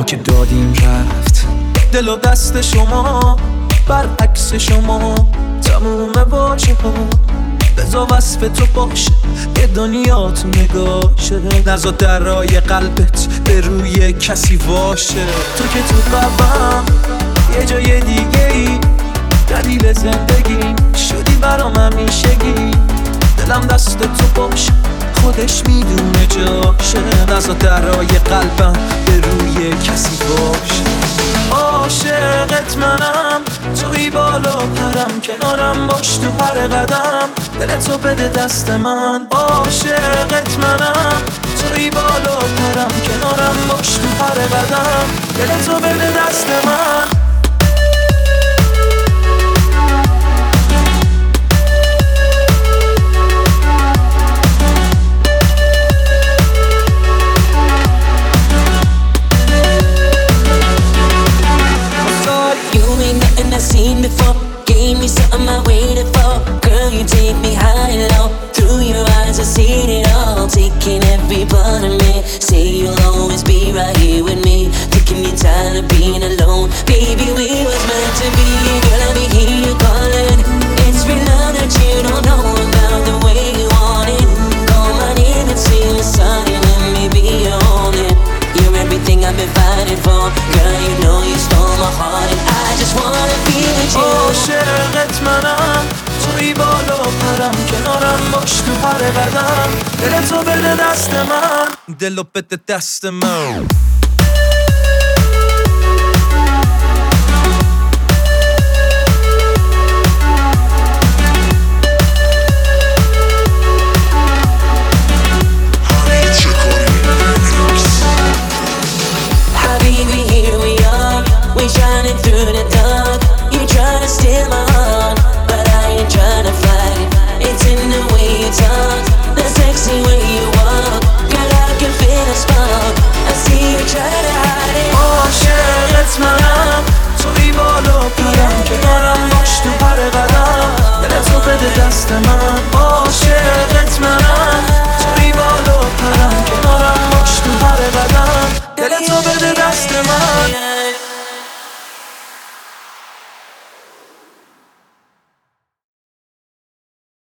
که دادیم رفت دل و دست شما، برعکس شما تموم واژه ها بذار وصف تو باشه، یه دنیا تو نگاشه، نذار درای قلبت به روی کسی واشه. تو که تو قلبم یه جای دیگه ای، دلیل زندگی شدی برام همیشگی، دلم دست تو باشه خودش میدونه جاشه، نذار درای قلبم به روی کسی باشه. عاشقت منم، توی بالا پرم، کنارم باش تو هر قدم، دلتو بده دست من. عاشقت منم، توی بالا پرم، کنارم باش تو هر قدم، دلتو بده دست من. Seen before, gave me something I waited for. Girl, you take me high and low. Through your eyes I seen it all, taking every part of me. Say you'll always be right here with me, taking me tired of being alone. Baby, we was meant to be. Girl, I be hear you calling. It's real love that you don't know about, the way you want it. Call my name and say you're sorry, let me be your only. You're everything I've been fighting for. Girl, you know you stole my heart and I just wanna be with you. عاشقت منم، توی بالا پرم، کنارم باش تو هر قدم، دلتو بده دست من، دلو بده دست من.